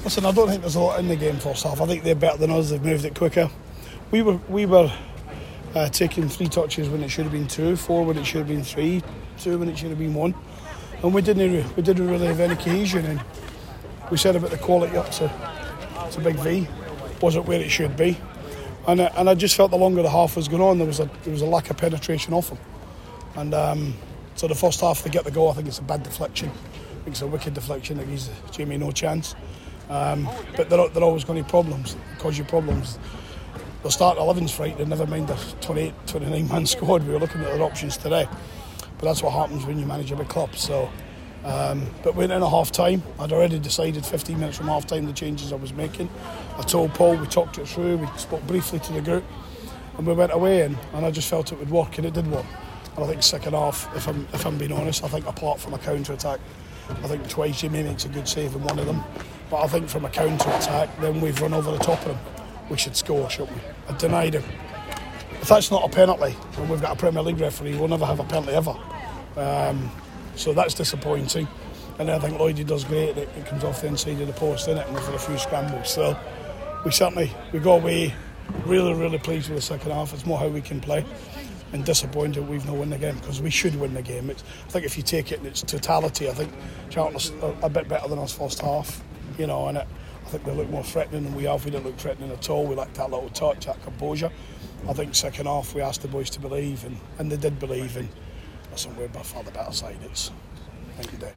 Listen, I don't think there's a lot in the game first half. I think they're better than us. They've moved it quicker. We were taking 3 touches when it should have been 2, 4 when it should have been 3, 2 when it should have been 1, and we didn't really have any cohesion. And we said about the quality up to Big V wasn't where it should be, and I just felt the longer the half was going on, there was a lack of penetration off him, and so the first half they get the goal. I think it's a bad deflection. I think it's a wicked deflection that gives Jamie no chance. But they're always going to have problems, cause you problems. The start 11's frightening, never mind the 28, 29 man squad. We were looking at their options today, but that's what happens when you manage a big club. So, but we went in at half time. I'd already decided 15 minutes from half time the changes I was making. I told Paul, we talked it through, we spoke briefly to the group, and we went away, and I just felt it would work, and it did work. And I think second half, if I'm being honest, I think apart from a counter attack, I think twice Jamie makes a good save in one of them. But I think from a counter-attack, then we've run over the top of them. We should score, shouldn't we? I denied him. If that's not a penalty, and we've got a Premier League referee, we'll never have a penalty ever. So that's disappointing. And then I think Lloydie does great. It comes off the inside of the post, innit? And we've had a few scrambles. So we got away really, really pleased with the second half. It's more how we can play. And disappointed we've not won the game, because we should win the game. I think if you take it in its totality, I think Charlton are a bit better than us first half. You know, and I think they look more threatening than we have. We didn't look threatening at all. We lacked that little touch, that composure. I think second half we asked the boys to believe, and they did believe, and listen, we're by far the better side. It's night and day.